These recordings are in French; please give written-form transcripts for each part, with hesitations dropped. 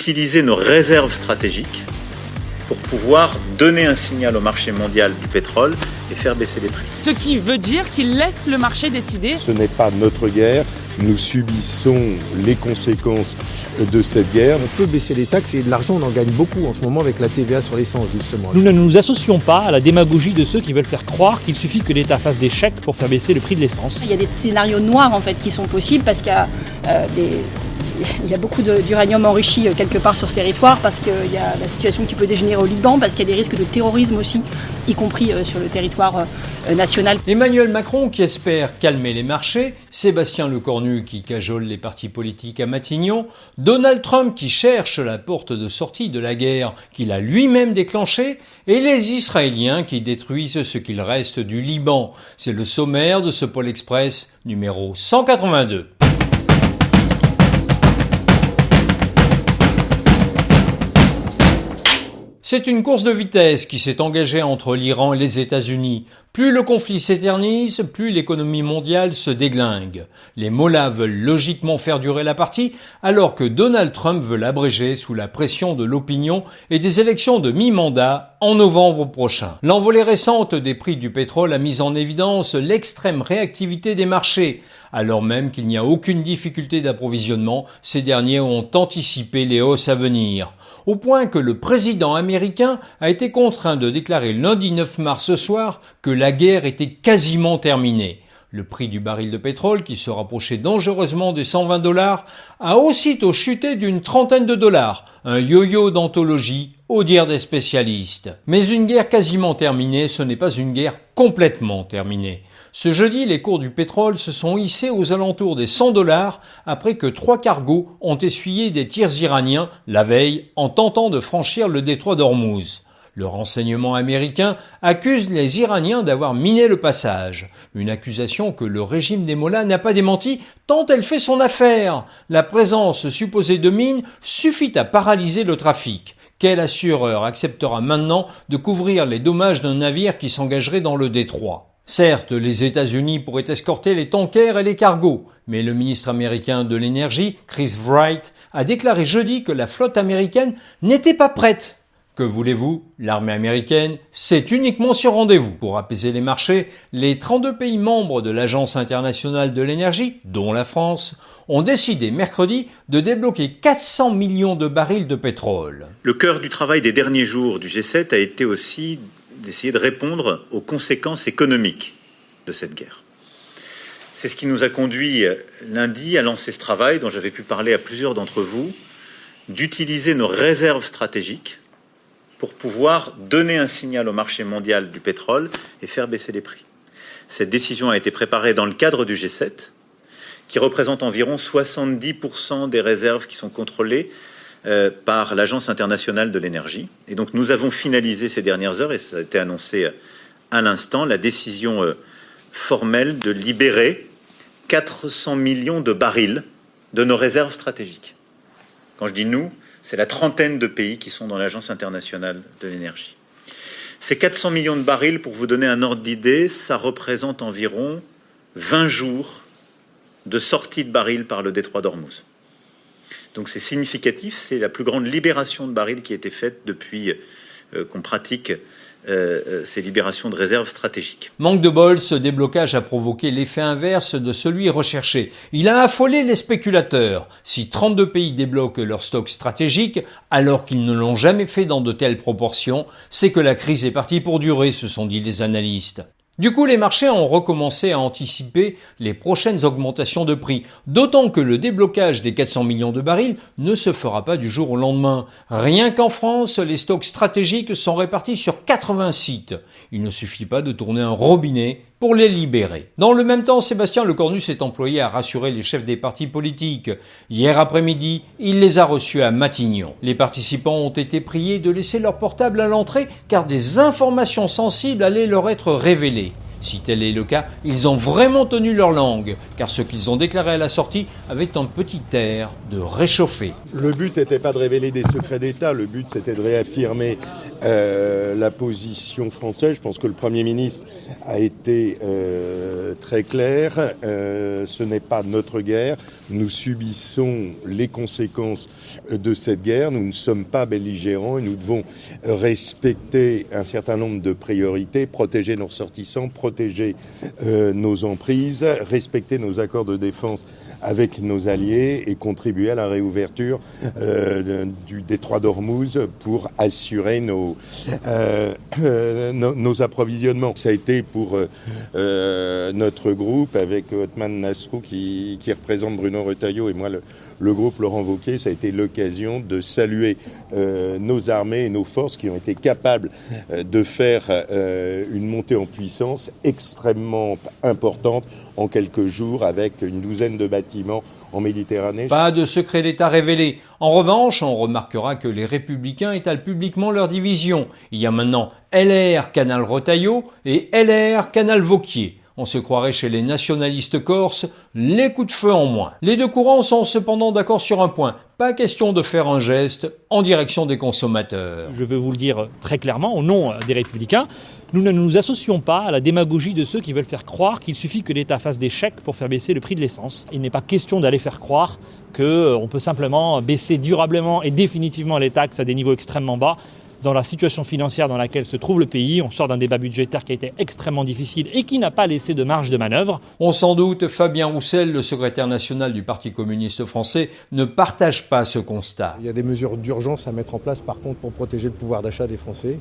d'utiliser nos réserves stratégiques pour pouvoir donner un signal au marché mondial du pétrole et faire baisser les prix. Ce qui veut dire qu'il laisse le marché décider. Ce n'est pas notre guerre, nous subissons les conséquences de cette guerre. On peut baisser les taxes et de l'argent on en gagne beaucoup en ce moment avec la TVA sur l'essence justement. Nous ne nous associons pas à la démagogie de ceux qui veulent faire croire qu'il suffit que l'État fasse des chèques pour faire baisser le prix de l'essence. Il y a des scénarios noirs en fait qui sont possibles parce qu'il y a il y a beaucoup d'uranium enrichi quelque part sur ce territoire, parce qu'il y a la situation qui peut dégénérer au Liban, parce qu'il y a des risques de terrorisme aussi, y compris sur le territoire national. Emmanuel Macron qui espère calmer les marchés, Sébastien Lecornu qui cajole les partis politiques à Matignon, Donald Trump qui cherche la porte de sortie de la guerre qu'il a lui-même déclenchée, et les Israéliens qui détruisent ce qu'il reste du Liban. C'est le sommaire de ce Pôle Express numéro 182. C'est une course de vitesse qui s'est engagée entre l'Iran et les États-Unis. Plus le conflit s'éternise, plus l'économie mondiale se déglingue. Les mollahs veulent logiquement faire durer la partie, alors que Donald Trump veut l'abréger sous la pression de l'opinion et des élections de mi-mandat en novembre prochain. L'envolée récente des prix du pétrole a mis en évidence l'extrême réactivité des marchés. Alors même qu'il n'y a aucune difficulté d'approvisionnement, ces derniers ont anticipé les hausses à venir. Au point que le président américain a été contraint de déclarer lundi 9 mars ce soir que la guerre était quasiment terminée. Le prix du baril de pétrole, qui se rapprochait dangereusement des $120, a aussitôt chuté d'une trentaine de dollars, un yo-yo d'anthologie au dire des spécialistes. Mais une guerre quasiment terminée, ce n'est pas une guerre complètement terminée. Ce jeudi, les cours du pétrole se sont hissés aux alentours des $100 après que 3 cargos ont essuyé des tirs iraniens la veille en tentant de franchir le détroit d'Ormuz. Le renseignement américain accuse les Iraniens d'avoir miné le passage, une accusation que le régime des mollahs n'a pas démentie tant elle fait son affaire. La présence supposée de mines suffit à paralyser le trafic. Quel assureur acceptera maintenant de couvrir les dommages d'un navire qui s'engagerait dans le détroit ? Certes, les États-Unis pourraient escorter les tankers et les cargos, mais le ministre américain de l'énergie, Chris Wright, a déclaré jeudi que la flotte américaine n'était pas prête. Que voulez-vous? L'armée américaine, c'est uniquement sur rendez-vous. Pour apaiser les marchés, les 32 pays membres de l'Agence internationale de l'énergie, dont la France, ont décidé mercredi de débloquer 400 millions de barils de pétrole. Le cœur du travail des derniers jours du G7 a été aussi d'essayer de répondre aux conséquences économiques de cette guerre. C'est ce qui nous a conduit lundi à lancer ce travail, dont j'avais pu parler à plusieurs d'entre vous, d'utiliser nos réserves stratégiques pour pouvoir donner un signal au marché mondial du pétrole et faire baisser les prix. Cette décision a été préparée dans le cadre du G7, qui représente environ 70% des réserves qui sont contrôlées par l'Agence internationale de l'énergie. Et donc nous avons finalisé ces dernières heures, et ça a été annoncé à l'instant, la décision formelle de libérer 400 millions de barils de nos réserves stratégiques. Quand je dis nous, c'est la trentaine de pays qui sont dans l'Agence internationale de l'énergie. Ces 400 millions de barils, pour vous donner un ordre d'idée, ça représente environ 20 jours de sortie de barils par le détroit d'Ormuz. Donc c'est significatif, c'est la plus grande libération de barils qui a été faite depuis qu'on pratique ces libérations de réserves stratégiques. Manque de bol, ce déblocage a provoqué l'effet inverse de celui recherché. Il a affolé les spéculateurs. Si 32 pays débloquent leurs stocks stratégiques, alors qu'ils ne l'ont jamais fait dans de telles proportions, c'est que la crise est partie pour durer, se sont dit les analystes. Du coup, les marchés ont recommencé à anticiper les prochaines augmentations de prix, d'autant que le déblocage des 400 millions de barils ne se fera pas du jour au lendemain. Rien qu'en France, les stocks stratégiques sont répartis sur 80 sites. Il ne suffit pas de tourner un robinet pour les libérer. Dans le même temps, Sébastien Lecornu s'est employé à rassurer les chefs des partis politiques. Hier après-midi, il les a reçus à Matignon. Les participants ont été priés de laisser leur portable à l'entrée car des informations sensibles allaient leur être révélées. Si tel est le cas, ils ont vraiment tenu leur langue, car ce qu'ils ont déclaré à la sortie avait un petit air de réchauffé. Le but n'était pas de révéler des secrets d'État, le but c'était de réaffirmer la position française. Je pense que le Premier ministre a été très clair. Ce n'est pas notre guerre. Nous subissons les conséquences de cette guerre. Nous ne sommes pas belligérants et nous devons respecter un certain nombre de priorités, protéger nos ressortissants, protéger nos emprises, respecter nos accords de défense avec nos alliés et contribuer à la réouverture du détroit d'Ormuz pour assurer nos approvisionnements. Ça a été pour notre groupe avec Othman Nasrou qui représente Bruno Retailleau et moi le groupe Laurent Wauquiez, ça a été l'occasion de saluer nos armées et nos forces qui ont été capables de faire une montée en puissance extrêmement importante en quelques jours avec une douzaine de bâtiments en Méditerranée. Pas de secret d'État révélé. En revanche, on remarquera que les Républicains étalent publiquement leur division. Il y a maintenant LR Canal Retailleau et LR Canal Wauquiez. On se croirait chez les nationalistes corses, les coups de feu en moins. Les deux courants sont cependant d'accord sur un point. Pas question de faire un geste en direction des consommateurs. Je veux vous le dire très clairement, au nom des Républicains, nous ne nous associons pas à la démagogie de ceux qui veulent faire croire qu'il suffit que l'État fasse des chèques pour faire baisser le prix de l'essence. Il n'est pas question d'aller faire croire qu'on peut simplement baisser durablement et définitivement les taxes à des niveaux extrêmement bas. Dans la situation financière dans laquelle se trouve le pays, on sort d'un débat budgétaire qui a été extrêmement difficile et qui n'a pas laissé de marge de manœuvre. On s'en doute, Fabien Roussel, le secrétaire national du Parti communiste français, ne partage pas ce constat. Il y a des mesures d'urgence à mettre en place par contre pour protéger le pouvoir d'achat des Français,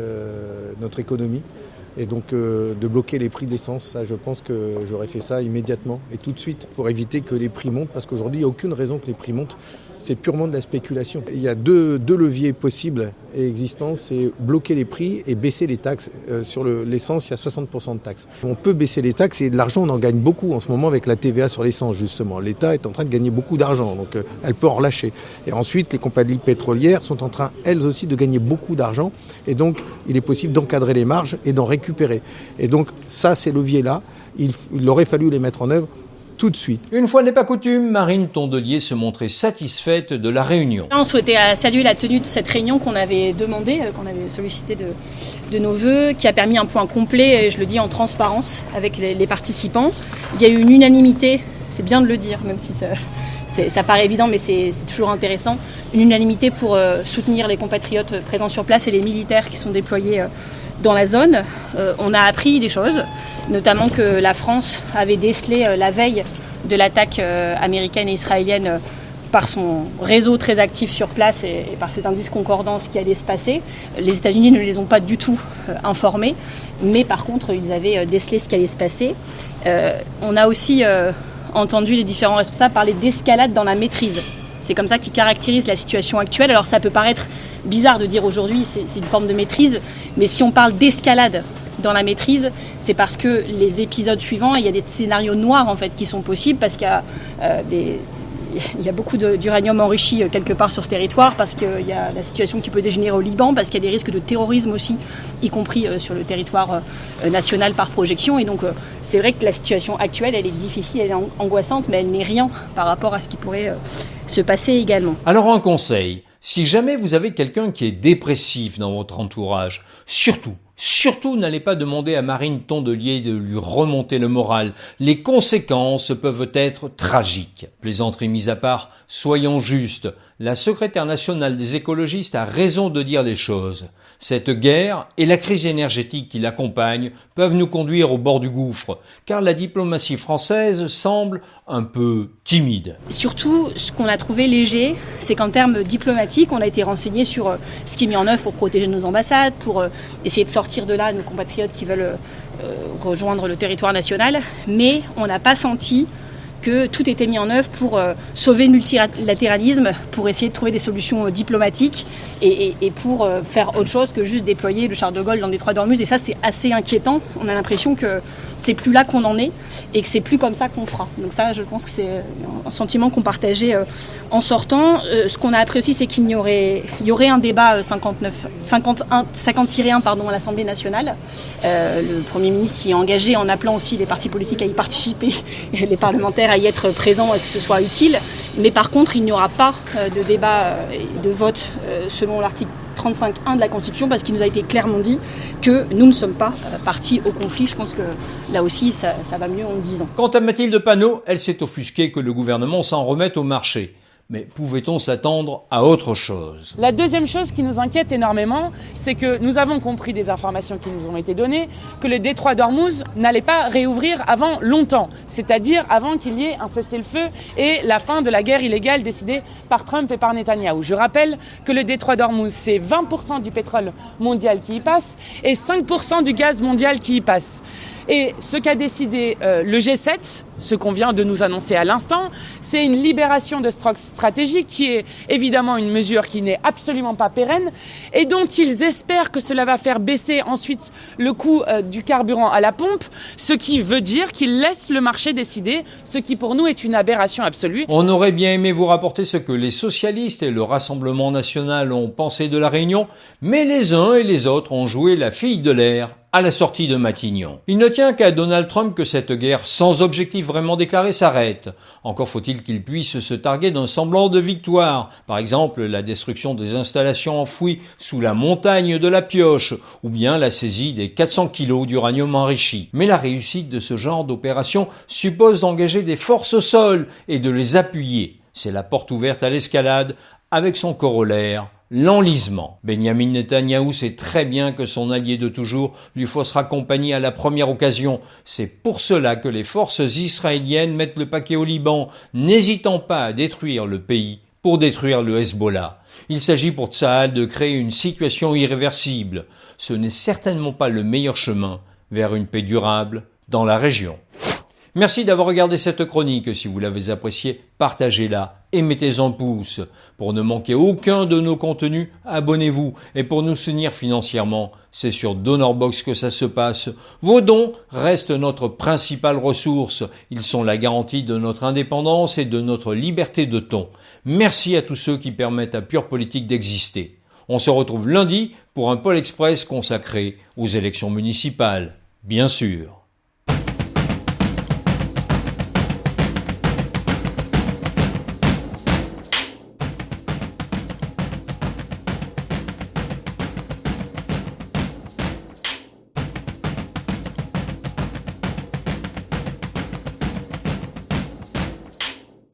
notre économie. Et donc de bloquer les prix de l'essence, ça je pense que j'aurais fait ça immédiatement et tout de suite pour éviter que les prix montent, parce qu'aujourd'hui il n'y a aucune raison que les prix montent, c'est purement de la spéculation. Il y a deux leviers possibles et existants, c'est bloquer les prix et baisser les taxes. Sur l'essence, il y a 60% de taxes. On peut baisser les taxes et de l'argent on en gagne beaucoup en ce moment avec la TVA sur l'essence justement. L'État est en train de gagner beaucoup d'argent, donc elle peut en relâcher. Et ensuite les compagnies pétrolières sont en train elles aussi de gagner beaucoup d'argent et donc il est possible d'encadrer les marges et d'en récupérer. Et donc ça, ces leviers-là, il aurait fallu les mettre en œuvre tout de suite. Une fois n'est pas coutume, Marine Tondelier se montrait satisfaite de la réunion. On souhaitait saluer la tenue de cette réunion qu'on avait demandée, qu'on avait sollicité de nos vœux, qui a permis un point complet, et je le dis en transparence, avec les participants. Il y a eu une unanimité, c'est bien de le dire, même si ça paraît évident, mais c'est toujours intéressant, une unanimité pour soutenir les compatriotes présents sur place et les militaires qui sont déployés dans la zone. On a appris des choses, notamment que la France avait décelé la veille de l'attaque américaine et israélienne par son réseau très actif sur place et par ces indices concordants ce qui allait se passer. Les États-Unis ne les ont pas du tout informés, mais par contre ils avaient décelé ce qui allait se passer. On a aussi entendu les différents responsables parler d'escalade dans la maîtrise. C'est comme ça qu'ils caractérisent la situation actuelle. Alors ça peut paraître bizarre de dire aujourd'hui c'est une forme de maîtrise, mais si on parle d'escalade dans la maîtrise, c'est parce que les épisodes suivants, il y a des scénarios noirs en fait qui sont possibles parce qu'il y a il y a beaucoup d'uranium enrichi quelque part sur ce territoire, parce qu'il y a la situation qui peut dégénérer au Liban, parce qu'il y a des risques de terrorisme aussi, y compris sur le territoire national par projection. Et donc c'est vrai que la situation actuelle, elle est difficile, elle est angoissante, mais elle n'est rien par rapport à ce qui pourrait se passer également. Alors un conseil, si jamais vous avez quelqu'un qui est dépressif dans votre entourage, surtout n'allez pas demander à Marine Tondelier de lui remonter le moral. Les conséquences peuvent être tragiques. Plaisanterie mise à part, soyons justes. La secrétaire nationale des écologistes a raison de dire les choses. Cette guerre et la crise énergétique qui l'accompagne peuvent nous conduire au bord du gouffre, car la diplomatie française semble un peu timide. Surtout, ce qu'on a trouvé léger, c'est qu'en termes diplomatiques, on a été renseigné sur ce qui est mis en œuvre pour protéger nos ambassades, pour essayer de sortir de là nos compatriotes qui veulent rejoindre le territoire national, mais on n'a pas senti que tout était mis en œuvre pour sauver le multilatéralisme, pour essayer de trouver des solutions diplomatiques et pour faire autre chose que juste déployer le char de Gaulle dans le détroit d'Ormuz. Et ça, c'est assez inquiétant. On a l'impression que c'est plus là qu'on en est et que c'est plus comme ça qu'on fera. Donc ça, je pense que c'est un sentiment qu'on partageait en sortant. Ce qu'on a appris aussi, c'est qu'il y aurait un débat 50-1 à l'Assemblée nationale. Le Premier ministre s'y est engagé en appelant aussi les partis politiques à y participer, les parlementaires à y être présent et que ce soit utile. Mais par contre, il n'y aura pas de débat et de vote selon l'article 35.1 de la Constitution, parce qu'il nous a été clairement dit que nous ne sommes pas partis au conflit. Je pense que là aussi, ça va mieux en le disant. Quant à Mathilde Panot, elle s'est offusquée que le gouvernement s'en remette au marché. Mais pouvait-on s'attendre à autre chose ? La deuxième chose qui nous inquiète énormément, c'est que nous avons compris des informations qui nous ont été données, que le détroit d'Ormuz n'allait pas réouvrir avant longtemps, c'est-à-dire avant qu'il y ait un cessez-le-feu et la fin de la guerre illégale décidée par Trump et par Netanyahou. Je rappelle que le détroit d'Ormuz, c'est 20% du pétrole mondial qui y passe et 5% du gaz mondial qui y passe. Et ce qu'a décidé le G7, ce qu'on vient de nous annoncer à l'instant, c'est une libération de stocks stratégiques qui est évidemment une mesure qui n'est absolument pas pérenne et dont ils espèrent que cela va faire baisser ensuite le coût du carburant à la pompe, ce qui veut dire qu'ils laissent le marché décider, ce qui pour nous est une aberration absolue. On aurait bien aimé vous rapporter ce que les socialistes et le Rassemblement national ont pensé de la réunion, mais les uns et les autres ont joué la fille de l'air à la sortie de Matignon. Il ne tient qu'à Donald Trump que cette guerre sans objectif vraiment déclaré s'arrête. Encore faut-il qu'il puisse se targuer d'un semblant de victoire. Par exemple, la destruction des installations enfouies sous la montagne de la Pioche, ou bien la saisie des 400 kilos d'uranium enrichi. Mais la réussite de ce genre d'opération suppose d'engager des forces au sol et de les appuyer. C'est la porte ouverte à l'escalade avec son corollaire, l'enlisement. Benyamin Netanyahou sait très bien que son allié de toujours lui faussera compagnie à la première occasion. C'est pour cela que les forces israéliennes mettent le paquet au Liban, n'hésitant pas à détruire le pays pour détruire le Hezbollah. Il s'agit pour Tsahal de créer une situation irréversible. Ce n'est certainement pas le meilleur chemin vers une paix durable dans la région. Merci d'avoir regardé cette chronique. Si vous l'avez appréciée, partagez-la et mettez-en pouce. Pour ne manquer aucun de nos contenus, abonnez-vous. Et pour nous soutenir financièrement, c'est sur DonorBox que ça se passe. Vos dons restent notre principale ressource. Ils sont la garantie de notre indépendance et de notre liberté de ton. Merci à tous ceux qui permettent à Pure Politique d'exister. On se retrouve lundi pour un Pôle Express consacré aux élections municipales, bien sûr.